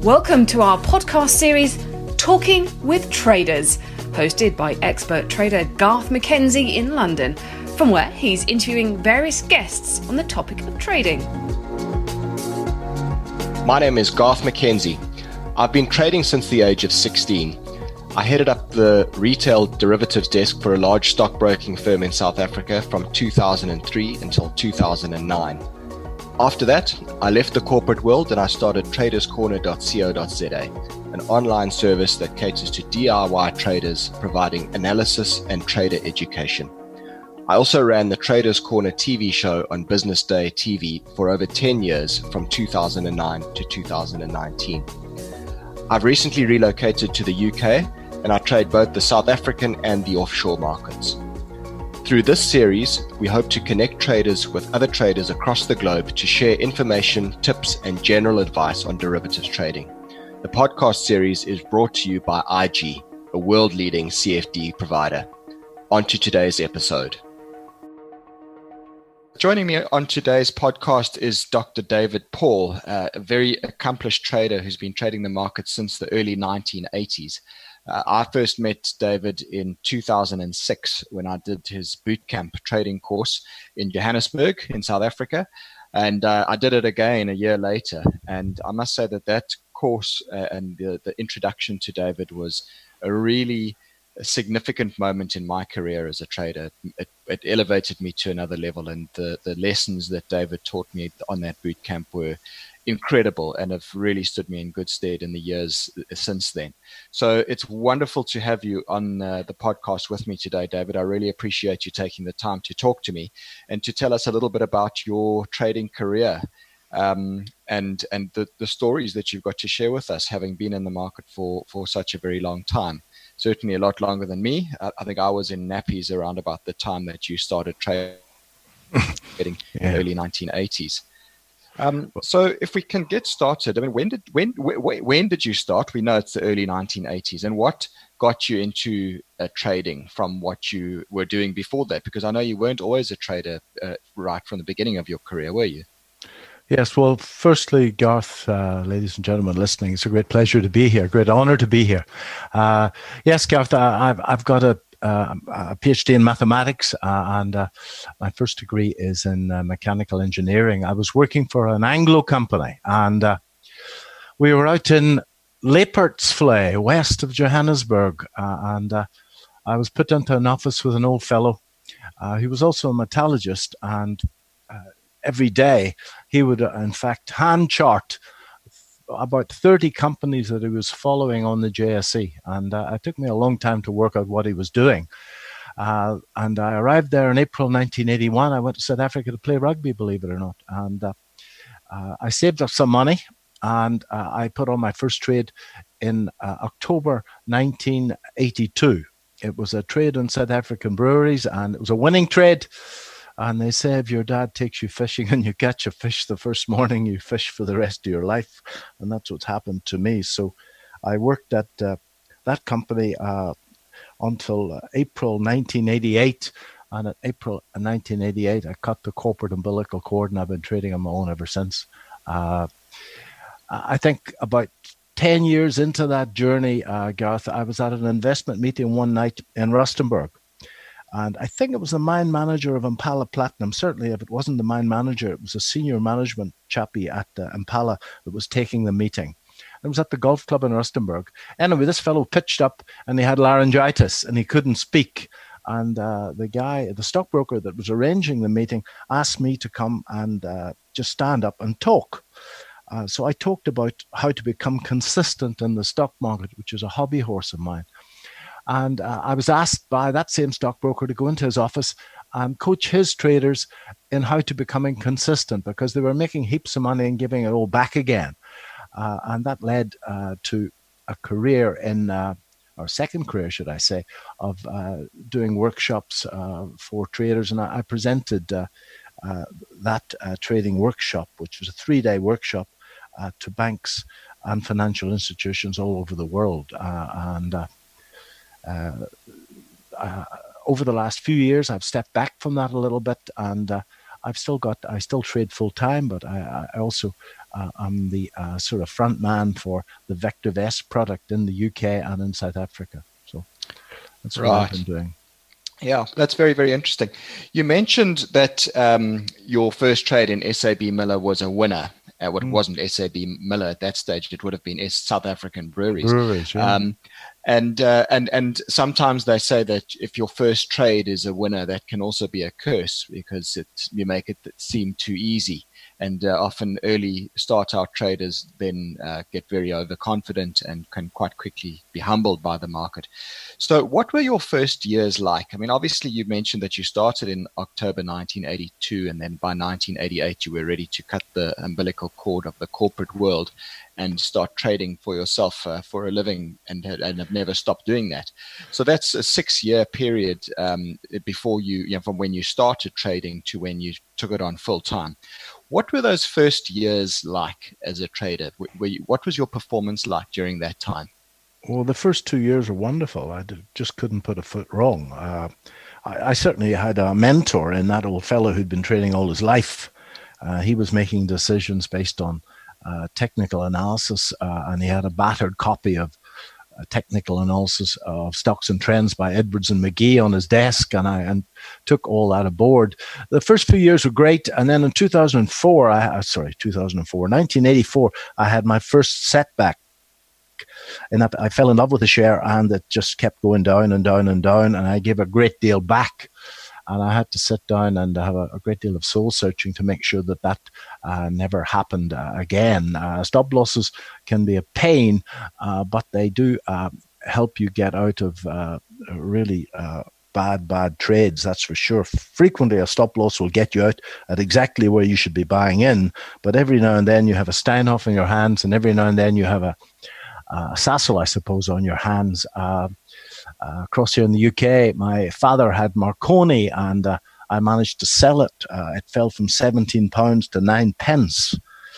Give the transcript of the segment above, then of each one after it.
Welcome to our podcast series, Talking with Traders, hosted by expert trader Garth McKenzie in London, from where he's interviewing various guests on the topic of trading. My name is Garth McKenzie. I've been trading since the age of 16. I headed up the retail derivatives desk for a large stockbroking firm in South Africa from 2003 until 2009. After that, I left the corporate world and I started traderscorner.co.za, an online service that caters to DIY traders, providing analysis and trader education. I also ran the Traders Corner TV show on Business Day TV for over 10 years, from 2009 to 2019. I've recently relocated to the UK and I trade both the South African and the offshore markets. Through this series, we hope to connect traders with other traders across the globe to share information, tips, and general advice on derivatives trading. The podcast series is brought to you by IG, a world-leading CFD provider. On to today's episode. Joining me on today's podcast is Dr. David Paul, a very accomplished trader who's been trading the market since the early 1980s. I first met David in 2006 when I did his bootcamp trading course in Johannesburg in South Africa, and I did it again a year later. And I must say that course and the introduction to David was a really significant moment in my career as a trader. It elevated me to another level, and the lessons that David taught me on that bootcamp were incredible and have really stood me in good stead in the years since then. So it's wonderful to have you on the podcast with me today, David. I really appreciate you taking the time to talk to me and to tell us a little bit about your trading career and the stories that you've got to share with us, having been in the market for such a very long time. Certainly a lot longer than me. I think I was in nappies around about the time that you started trading in the early 1980s. So if we can get started, I mean, when did you start? We know it's the early 1980s, and what got you into trading from what you were doing before that? Because I know you weren't always a trader right from the beginning of your career, were you? Yes. Well, firstly, Garth, ladies and gentlemen listening, it's a great pleasure to be here. Great honor to be here. Yes, Garth, I've got a PhD in mathematics, and my first degree is in mechanical engineering. I was working for an Anglo company, and we were out in Leipertsvlei, west of Johannesburg, and I was put into an office with an old fellow. He was also a metallurgist, and every day he would, in fact, hand chart about 30 companies that he was following on the JSE. And it took me a long time to work out what he was doing. And I arrived there in April 1981. I went to South Africa to play rugby, believe it or not. And I saved up some money, and I put on my first trade in October 1982. It was a trade in South African breweries, and it was a winning trade. And they say if your dad takes you fishing and you catch a fish the first morning, you fish for the rest of your life. And that's what's happened to me. So I worked at that company until April 1988. And at April 1988, I cut the corporate umbilical cord, and I've been trading on my own ever since. I think about 10 years into that journey, Garth, I was at an investment meeting one night in Rustenburg. And I think it was the mine manager of Impala Platinum. Certainly, if it wasn't the mine manager, it was a senior management chappie at Impala that was taking the meeting. It was at the golf club in Rustenburg. Anyway, this fellow pitched up and he had laryngitis and he couldn't speak. And the stockbroker that was arranging the meeting asked me to come and just stand up and talk. So I talked about how to become consistent in the stock market, which is a hobby horse of mine. And I was asked by that same stockbroker to go into his office and coach his traders in how to becoming consistent, because they were making heaps of money and giving it all back again. And that led to a career or second career, should I say, of doing workshops for traders. And I presented that trading workshop, which was a 3-day workshop to banks and financial institutions all over the world. Over the last few years, I've stepped back from that a little bit, and I still trade full time, but I also I'm the sort of front man for the Vector Vest product in the UK and in South Africa. So that's what I've been doing. Yeah, that's very, very interesting. You mentioned that your first trade in SAB Miller was a winner. It wasn't SAB Miller at that stage. It would have been South African breweries. Yeah. And sometimes they say that if your first trade is a winner, that can also be a curse because you make it seem too easy. And often early start-out traders then get very overconfident and can quite quickly be humbled by the market. So what were your first years like? I mean, obviously you mentioned that you started in October 1982, and then by 1988 you were ready to cut the umbilical cord of the corporate world and start trading for yourself for a living, and have never stopped doing that. So that's a 6-year period before you from when you started trading to when you took it on full time. What were those first years like as a trader? What was your performance like during that time? Well, the first 2 years were wonderful. I just couldn't put a foot wrong. I certainly had a mentor in that old fellow who'd been trading all his life. He was making decisions based on technical analysis, and he had a battered copy of technical analysis of Stocks and Trends by Edwards and McGee on his desk, and I took all that aboard. The first few years were great, and then in 1984, I had my first setback. And I fell in love with the share, and it just kept going down and down and down, and I gave a great deal back. And I had to sit down and have a great deal of soul searching to make sure that never happened again. Stop losses can be a pain, but they do help you get out of really bad trades, that's for sure. Frequently, a stop loss will get you out at exactly where you should be buying in, but every now and then you have a Steinhoff in your hands, and every now and then you have a Sasol, I suppose, on your hands. Across here in the UK, my father had Marconi, and I managed to sell it. It fell from £17 to 9 pence.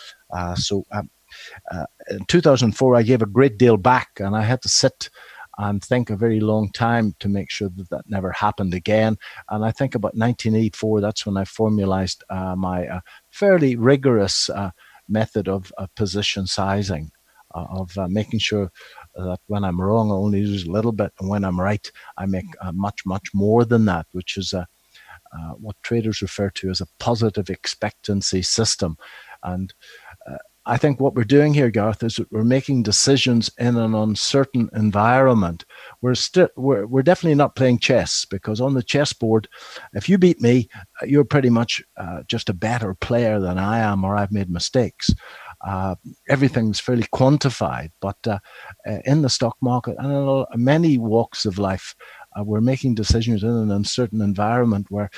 In 2004, I gave a great deal back, and I had to sit and think a very long time to make sure that never happened again. And I think about 1984, that's when I formalized my fairly rigorous method of position sizing, of making sure that when I'm wrong, I only lose a little bit, and when I'm right, I make much, much more than that, which is what traders refer to as a positive expectancy system. And I think what we're doing here, Garth, is that we're making decisions in an uncertain environment. We're definitely not playing chess, because on the chessboard, if you beat me, you're pretty much just a better player than I am, or I've made mistakes. Everything's fairly quantified, but in the stock market and in many walks of life, we're making decisions in an uncertain environment where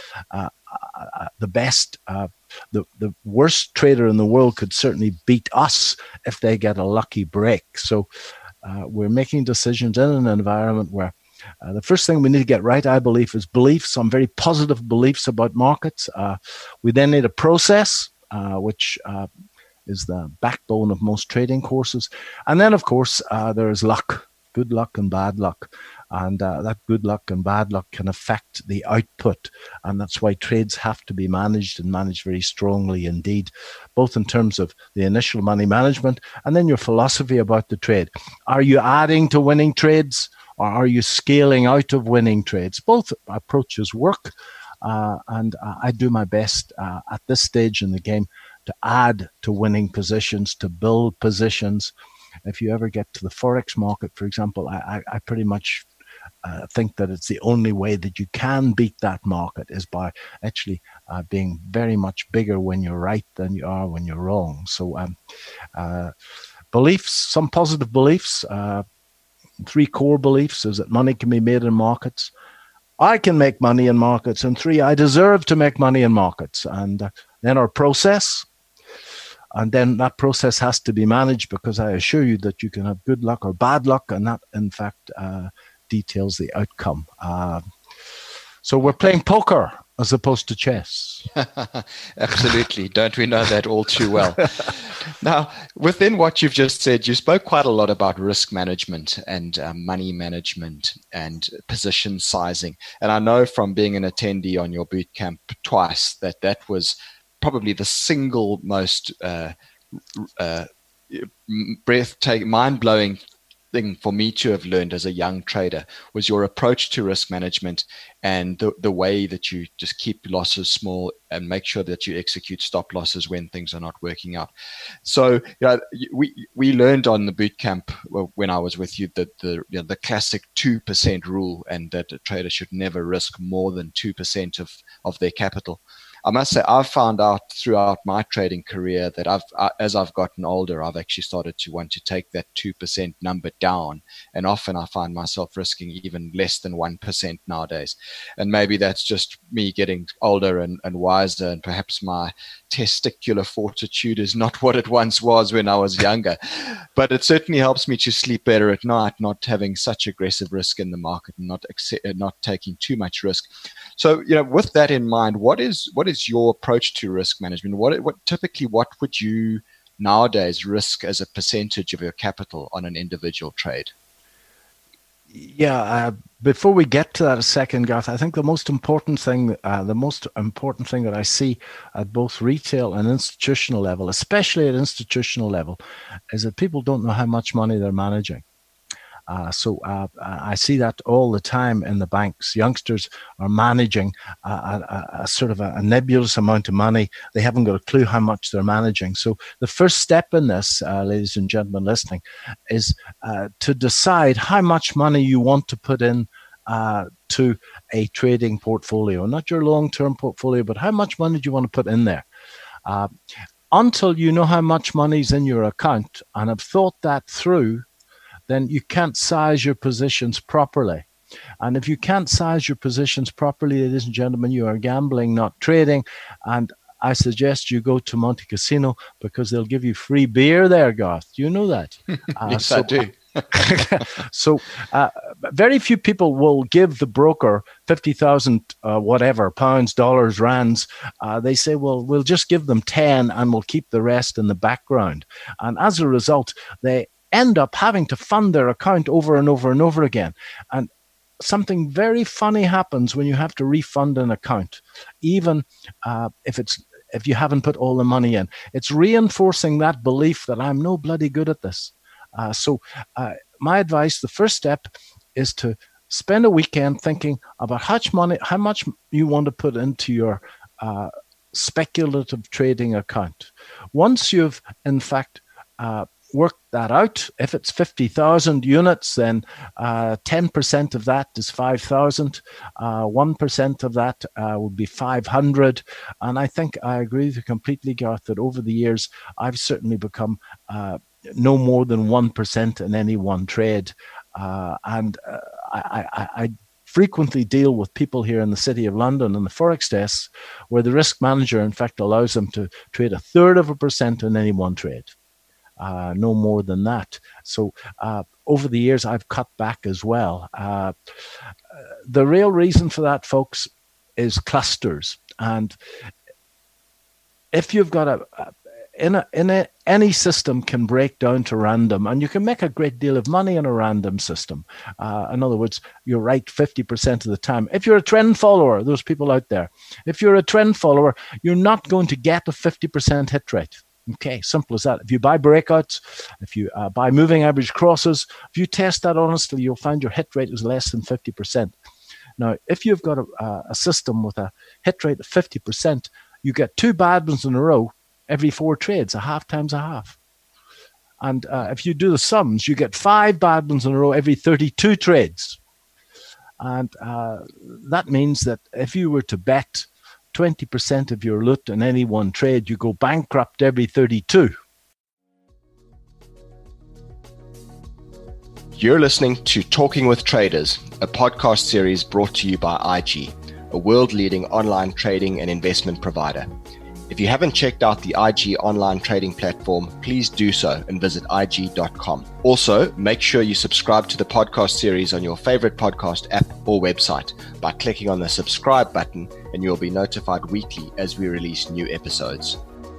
the best, the worst trader in the world could certainly beat us if they get a lucky break. So we're making decisions in an environment where the first thing we need to get right, I believe, is beliefs, some very positive beliefs about markets. We then need a process, which is the backbone of most trading courses. And then, of course, there is luck, good luck and bad luck. And that good luck and bad luck can affect the output. And that's why trades have to be managed, and managed very strongly indeed, both in terms of the initial money management and then your philosophy about the trade. Are you adding to winning trades, or are you scaling out of winning trades? Both approaches work. And I do my best at this stage in the game to add to winning positions, to build positions. If you ever get to the Forex market, for example, I pretty much think that it's the only way that you can beat that market is by actually being very much bigger when you're right than you are when you're wrong. So beliefs, some positive beliefs, 3 core beliefs is that money can be made in markets. I can make money in markets. And 3, I deserve to make money in markets. And then our process. And then that process has to be managed, because I assure you that you can have good luck or bad luck, and that, in fact, details the outcome. So we're playing poker. as opposed to chess. Absolutely. Don't we know that all too well? Now, within what you've just said, you spoke quite a lot about risk management and money management and position sizing. And I know from being an attendee on your boot camp twice that was probably the single most breathtaking, mind-blowing thing for me to have learned as a young trader was your approach to risk management and the way that you just keep losses small and make sure that you execute stop losses when things are not working out. So we learned on the boot camp when I was with you that the classic 2% rule, and that a trader should never risk more than 2% of their capital. I must say, I've found out throughout my trading career that as I've gotten older, I've actually started to want to take that 2% number down. And often I find myself risking even less than 1% nowadays. And maybe that's just me getting older and wiser, and perhaps my testicular fortitude is not what it once was when I was younger. But it certainly helps me to sleep better at night, not having such aggressive risk in the market and not taking too much risk. So, with that in mind, what is your approach to risk management? What would you nowadays risk as a percentage of your capital on an individual trade? Yeah, before we get to that a second, Garth, I think the most important thing that I see at both retail and institutional level, especially at institutional level, is that people don't know how much money they're managing. So I see that all the time in the banks. Youngsters are managing a sort of a nebulous amount of money. They haven't got a clue how much they're managing. So the first step in this, ladies and gentlemen listening, is to decide how much money you want to put in to a trading portfolio. Not your long-term portfolio, but how much money do you want to put in there? Until you know how much money's in your account and have thought that through, then you can't size your positions properly. And if you can't size your positions properly, ladies and gentlemen, you are gambling, not trading. And I suggest you go to Monte Casino because they'll give you free beer there, Garth. Do you know that? Yes, I do. So very few people will give the broker 50,000 pounds, dollars, rands. They say, well, we'll just give them 10 and we'll keep the rest in the background. And as a result, they end up having to fund their account over and over and over again. And something very funny happens when you have to refund an account, even if you haven't put all the money in. It's reinforcing that belief that I'm no bloody good at this. So my advice, the first step is to spend a weekend thinking about how much you want to put into your speculative trading account. Once you've, in fact, work that out. If it's 50,000 units, then 10% of that is 5,000. 1% of that would be 500. And I think I agree with you completely, Garth, that over the years, I've certainly become no more than 1% in any one trade. I frequently deal with people here in the City of London and the Forex desks where the risk manager, in fact, allows them to trade 1/3% in any one trade. No more than that. So over the years, I've cut back as well. The real reason for that, folks, is clusters. And if you've got any system can break down to random, and you can make a great deal of money in a random system. In other words, you're right 50% of the time. If you're a trend follower, those people out there, if you're a trend follower, you're not going to get a 50% hit rate. Okay, simple as that. If you buy breakouts, if you buy moving average crosses, if you test that honestly, you'll find your hit rate is less than 50%. Now, if you've got a system with a hit rate of 50%, you get 2 bad ones in a row every 4 trades, a half times a half. And if you do the sums, you get 5 bad ones in a row every 32 trades. And that means that if you were to bet 20% of your loot in any one trade, you go bankrupt every 32. You're listening to Talking with Traders, a podcast series brought to you by IG, a world-leading online trading and investment provider. If you haven't checked out the IG online trading platform, please do so and visit IG.com. Also, make sure you subscribe to the podcast series on your favorite podcast app or website by clicking on the subscribe button, and you'll be notified weekly as we release new episodes.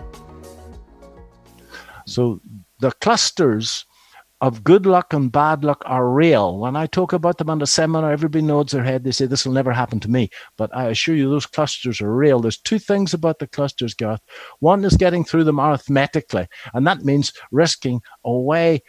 So the clusters of good luck and bad luck are real. When I talk about them on the seminar, everybody nods their head. They say, this will never happen to me. But I assure you, those clusters are real. There's two things about the clusters, Garth. One is getting through them arithmetically, and that means risking away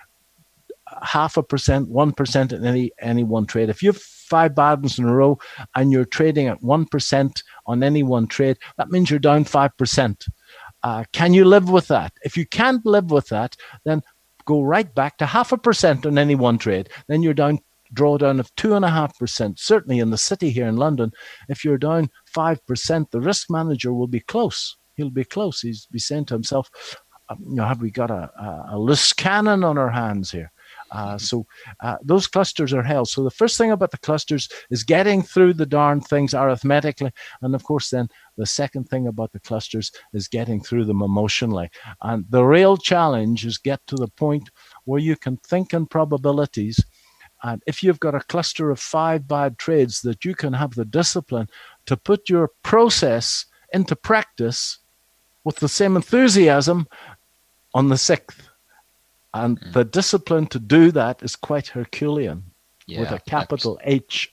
0.5%, 1% in any one trade. If you have 5 bad ones in a row and you're trading at 1% on any one trade, that means you're down 5%. Can you live with that? If you can't live with that, then go right back to 0.5% on any one trade. Then you're down, drawdown of 2.5%. Certainly in the city here in London, if you're down 5%, the risk manager will be close. He'll be close. He'll be saying to himself, have we got a loose cannon on our hands here? So those clusters are hell. So the first thing about the clusters is getting through the darn things arithmetically. And of course, then the second thing about the clusters is getting through them emotionally. And the real challenge is get to the point where you can think in probabilities. And if you've got a cluster of 5 bad trades, that you can have the discipline to put your process into practice with the same enthusiasm on the 6th. And the discipline to do that is quite Herculean, with a capital H.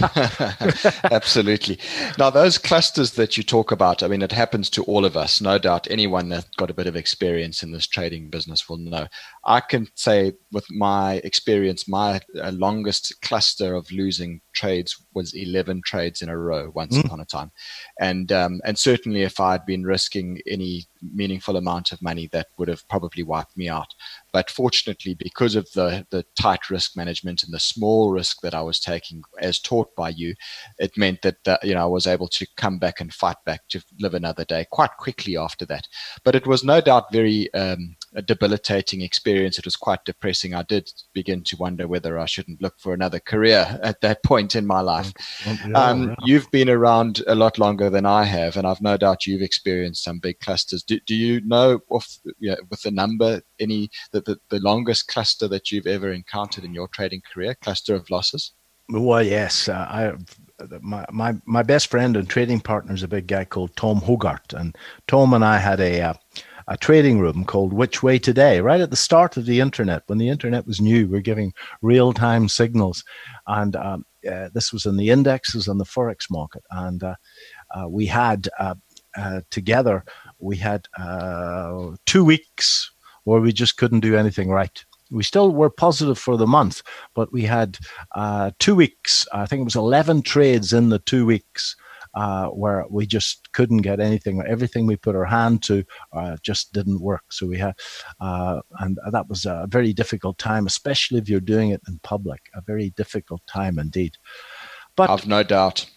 Absolutely. Now, those clusters that you talk about, I mean, it happens to all of us. No doubt anyone that's got a bit of experience in this trading business will know. I can say with my experience, my longest cluster of losing trades was 11 trades in a row once upon a time. And certainly if I'd been risking any meaningful amount of money, that would have probably wiped me out. But fortunately, because of the tight risk management and the small risk that I was taking as taught by you, it meant that I was able to come back and fight back to live another day quite quickly after that. But it was no doubt very a debilitating experience. It was quite depressing. I did begin to wonder whether I shouldn't look for another career at that point in my life. You've been around a lot longer than I have, and I've no doubt you've experienced some big clusters. Do you know with the number the longest cluster that you've ever encountered in your trading career, cluster of losses? Well, yes. My best friend and trading partner is a big guy called Tom Hogarth, and Tom and I had a trading room called Which Way Today, right at the start of the internet. When the internet was new, we were giving real-time signals, and this was in the indexes and the forex market. And we had together, we had 2 weeks where we just couldn't do anything right. We still were positive for the month, but we had 2 weeks. I think it was 11 trades in the 2 weeks where we just couldn't get anything. Everything we put our hand to just didn't work. So we had, and that was a very difficult time, especially if you're doing it in public. A very difficult time indeed. But I've no doubt.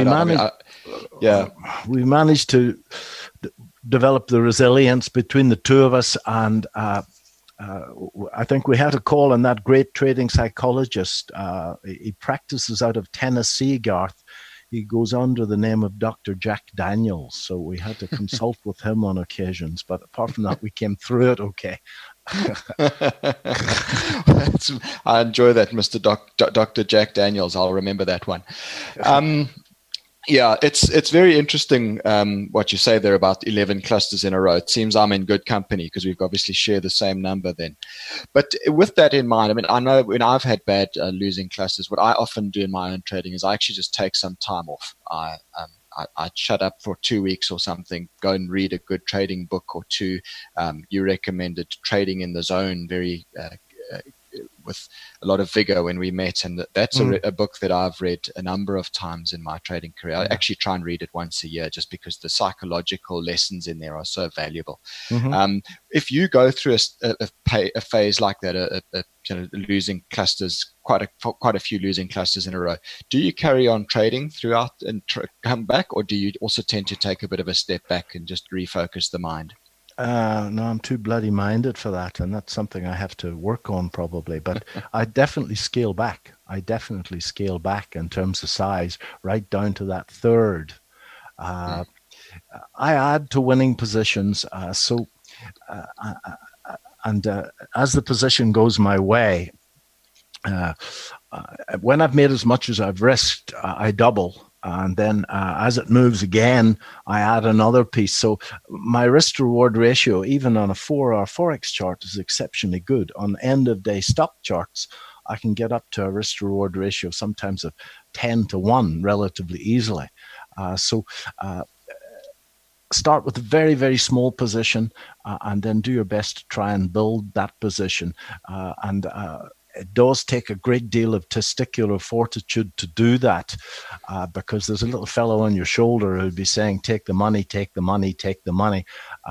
We managed to develop the resilience between the two of us, and I think we had a call on that great trading psychologist. He practices out of Tennessee, Garth. He goes under the name of Dr. Jack Daniels. So we had to consult with him on occasions. But apart from that, we came through it okay. I enjoy that, Mr. Dr. Jack Daniels. I'll remember that one. Yeah, it's very interesting what you say there about 11 clusters in a row. It seems I'm in good company because we've obviously shared the same number then. But with that in mind, I mean, I know when I've had bad losing clusters, what I often do in my own trading is I actually just take some time off. I shut up for 2 weeks or something, go and read a good trading book or two. You recommended Trading in the Zone very with a lot of vigor when we met, and that's a book that I've read a number of times in my trading career. I actually try and read it once a year just because the psychological lessons in there are so valuable. If you go through a phase like that, losing clusters, quite a few losing clusters in a row, do you carry on trading throughout and come back, or do you also tend to take a bit of a step back and just refocus the mind? No, I'm too bloody minded for that, and that's something I have to work on probably. But I definitely scale back. In terms of size, right down to that third. I add to winning positions. As the position goes my way, when I've made as much as I've risked, I double. And then as it moves again, I add another piece. So my risk to reward ratio, even on a 4-hour Forex chart, is exceptionally good. On end of day stock charts, I can get up to a risk to reward ratio sometimes of 10 to 1 relatively easily. Start with a very, very small position and then do your best to try and build that position. It does take a great deal of testicular fortitude to do that because there's a little fellow on your shoulder who'll be saying, take the money, take the money, take the money.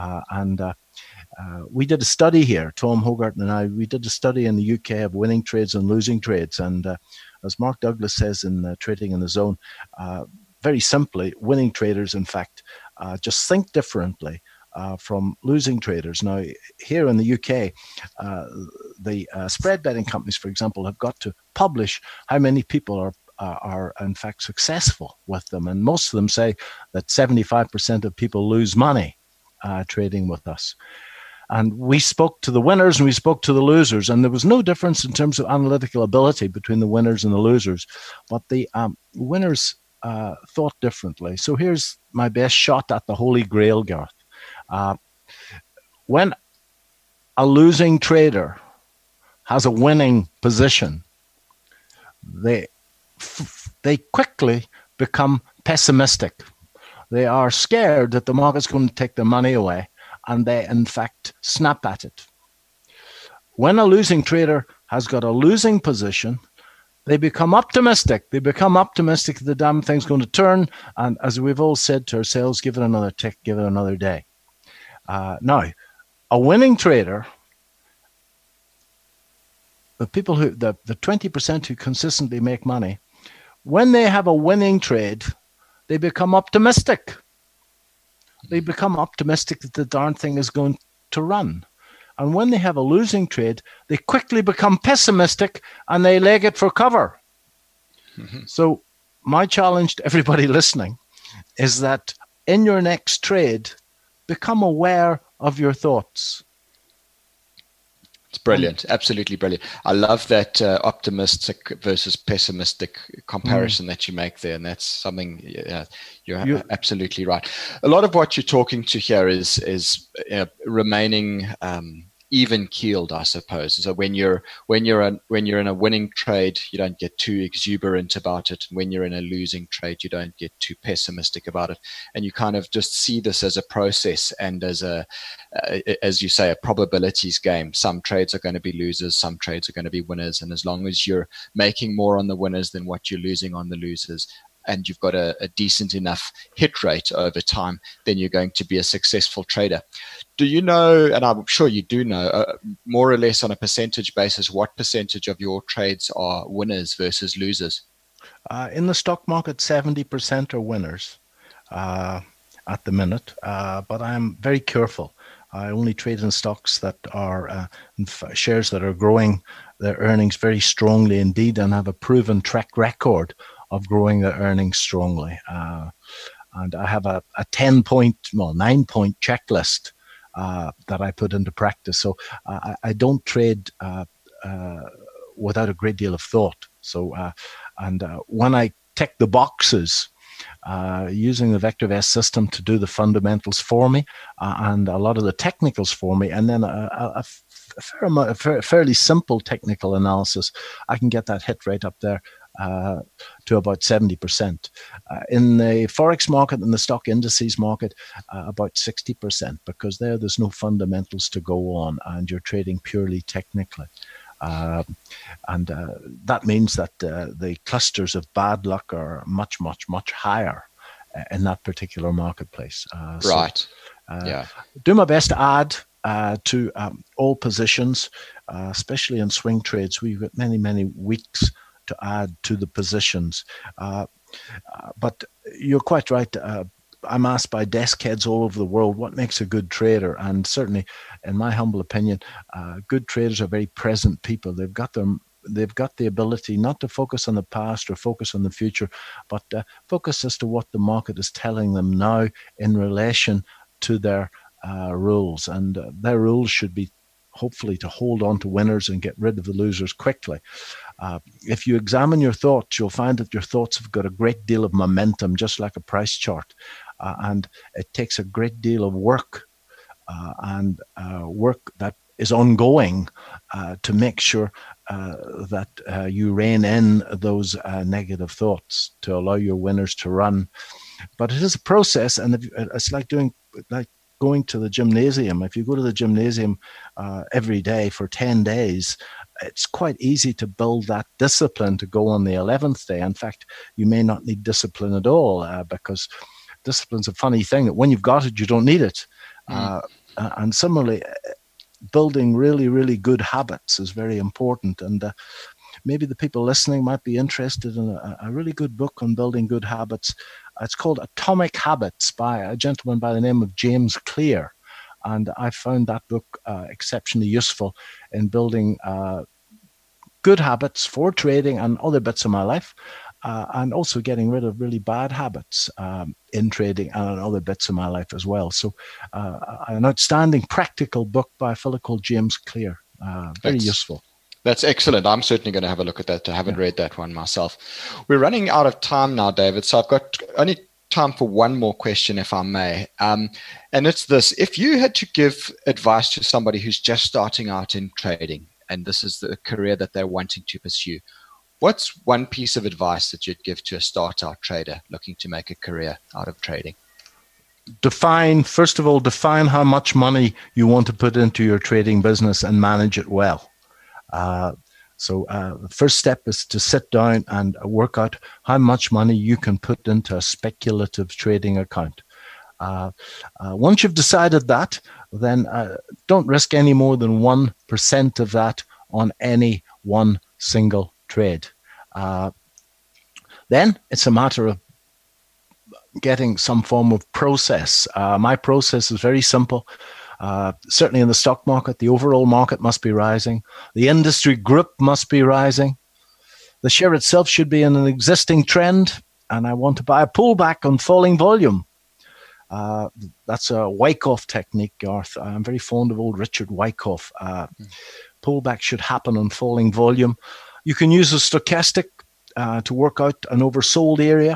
We did a study here, Tom Hogarth and I, we did a study in the UK of winning trades and losing trades. And as Mark Douglas says in Trading in the Zone, very simply, winning traders, in fact, just think differently from losing traders. Now, here in the UK, the spread betting companies, for example, have got to publish how many people are in fact successful with them. And most of them say that 75% of people lose money trading with us. And we spoke to the winners and we spoke to the losers, and there was no difference in terms of analytical ability between the winners and the losers. But the winners thought differently. So here's my best shot at the Holy Grail, Garth. When a losing trader has a winning position, they quickly become pessimistic. They are scared that the market's going to take their money away, and they, in fact, snap at it. When a losing trader has got a losing position, they become optimistic. They become optimistic the damn thing's going to turn. And as we've all said to ourselves, give it another tick, give it another day. Now, a winning trader, the people who, the 20% who consistently make money, when they have a winning trade, they become optimistic. They become optimistic that the darn thing is going to run. And when they have a losing trade, they quickly become pessimistic and they leg it for cover. Mm-hmm. So my challenge to everybody listening is that in your next trade, become aware of your thoughts. It's brilliant. Absolutely brilliant. I love that optimistic versus pessimistic comparison that you make there. And that's something you're absolutely right. A lot of what you're talking to here is remaining even keeled, I suppose. So when you're in a winning trade, you don't get too exuberant about it. And when you're in a losing trade, you don't get too pessimistic about it. And you kind of just see this as a process and as as you say, a probabilities game. Some trades are going to be losers, some trades are going to be winners. And as long as you're making more on the winners than what you're losing on the losers, and you've got a decent enough hit rate over time, then you're going to be a successful trader. Do you know, and I'm sure you do know, more or less on a percentage basis, what percentage of your trades are winners versus losers? In the stock market, 70% are winners at the minute, but I'm very careful. I only trade in stocks that are shares that are growing their earnings very strongly indeed and have a proven track record of growing their earnings strongly. And I have a 9-point checklist that I put into practice. So I don't trade without a great deal of thought. So, when I tick the boxes, using the VectorVest system to do the fundamentals for me and a lot of the technicals for me, and then a fairly simple technical analysis, I can get that hit rate up there to about 70%. In the Forex market and the stock indices market, about 60%, because there's no fundamentals to go on and you're trading purely technically. And that means that the clusters of bad luck are much, much, much higher in that particular marketplace. Right. Do my best to add to all positions, especially in swing trades. We've got many, many weeks to add to the positions. But you're quite right. I'm asked by desk heads all over the world what makes a good trader, and certainly, in my humble opinion, good traders are very present people. They've got they've got the ability not to focus on the past or focus on the future, but focus as to what the market is telling them now in relation to their rules. And their rules should be hopefully to hold on to winners and get rid of the losers quickly. If you examine your thoughts, you'll find that your thoughts have got a great deal of momentum, just like a price chart. And it takes a great deal of work and work that is ongoing to make sure that you rein in those negative thoughts to allow your winners to run. But it is a process, and it's like going to the gymnasium. If you go to the gymnasium every day for 10 days, it's quite easy to build that discipline to go on the 11th day. In fact, you may not need discipline at all because discipline's a funny thing that when you've got it, you don't need it. And similarly, building really, really good habits is very important. And maybe the people listening might be interested in a really good book on building good habits. It's called Atomic Habits by a gentleman by the name of James Clear. And I found that book exceptionally useful in building good habits for trading and other bits of my life, and also getting rid of really bad habits in trading and in other bits of my life as well. So an outstanding practical book by a fellow called James Clear. Very useful. That's excellent. I'm certainly going to have a look at that. I haven't read that one myself. We're running out of time now, David, so I've got only time for one more question, if I may. And it's this. If you had to give advice to somebody who's just starting out in trading, and this is the career that they're wanting to pursue, what's one piece of advice that you'd give to a start-out trader looking to make a career out of trading? First of all, define how much money you want to put into your trading business and manage it well. So the first step is to sit down and work out how much money you can put into a speculative trading account. Once you've decided that, then don't risk any more than 1% of that on any one single trade. Then it's a matter of getting some form of process. My process is very simple. Certainly in the stock market, the overall market must be rising. The industry group must be rising. The share itself should be in an existing trend, and I want to buy a pullback on falling volume. That's a Wyckoff technique, Garth. I'm very fond of old Richard Wyckoff. Pullback should happen on falling volume. You can use a stochastic to work out an oversold area.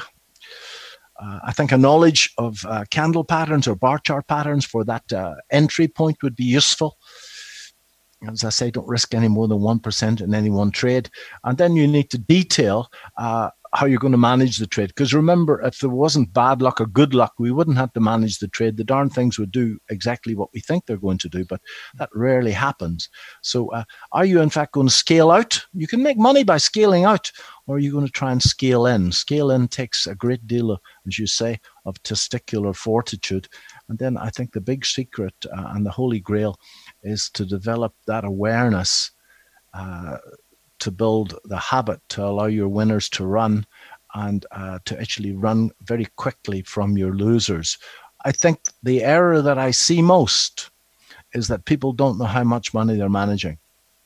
I think a knowledge of candle patterns or bar chart patterns for that entry point would be useful. As I say, don't risk any more than 1% in any one trade. And then you need to detail how you're going to manage the trade. Because remember, if there wasn't bad luck or good luck, we wouldn't have to manage the trade. The darn things would do exactly what we think they're going to do, but that rarely happens. So are you in fact going to scale out? You can make money by scaling out, or are you going to try and scale in? Scale in takes a great deal of, as you say, of testicular fortitude. And then I think the big secret and the holy grail is to develop that awareness to build the habit to allow your winners to run and to actually run very quickly from your losers. I think the error that I see most is that people don't know how much money they're managing.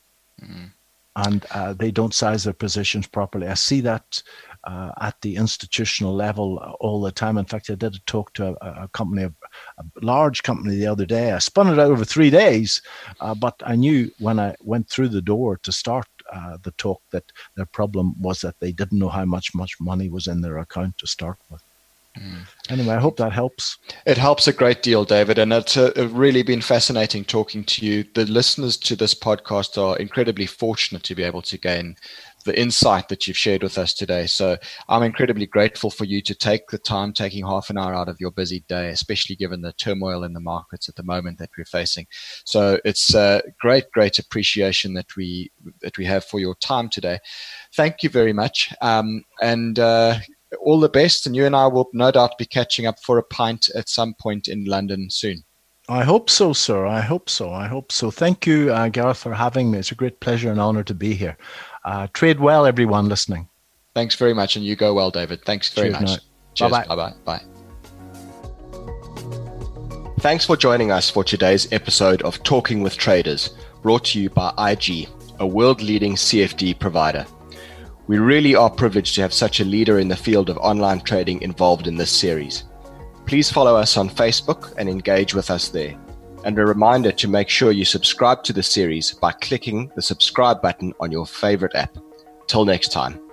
And they don't size their positions properly. I see that at the institutional level all the time. In fact, I did a talk to a company, a large company the other day. I spun it out over 3 days, but I knew when I went through the door to start the talk that their problem was that they didn't know how much money was in their account to start with. Anyway, I hope that helps. It helps a great deal, David, and it's really been fascinating talking to you. The listeners to this podcast are incredibly fortunate to be able to gain the insight that you've shared with us today. So I'm incredibly grateful for you to take the time, taking half an hour out of your busy day, especially given the turmoil in the markets at the moment that we're facing. So it's a great appreciation that we have for your time today. Thank you very much. And all the best. And you and I will no doubt be catching up for a pint at some point in London soon. I hope so, sir. I hope so. Thank you, Gareth, for having me. It's a great pleasure and honor to be here. Trade well, everyone listening. Thanks very much, and you go well, David. Thanks very much. Cheers. Bye-bye. Bye. Thanks for joining us for today's episode of Talking with Traders, brought to you by IG. a world-leading CFD provider. We really are privileged to have such a leader in the field of online trading involved in this series. Please follow us on Facebook and engage with us there. And a reminder to make sure you subscribe to the series by clicking the subscribe button on your favorite app. Till next time.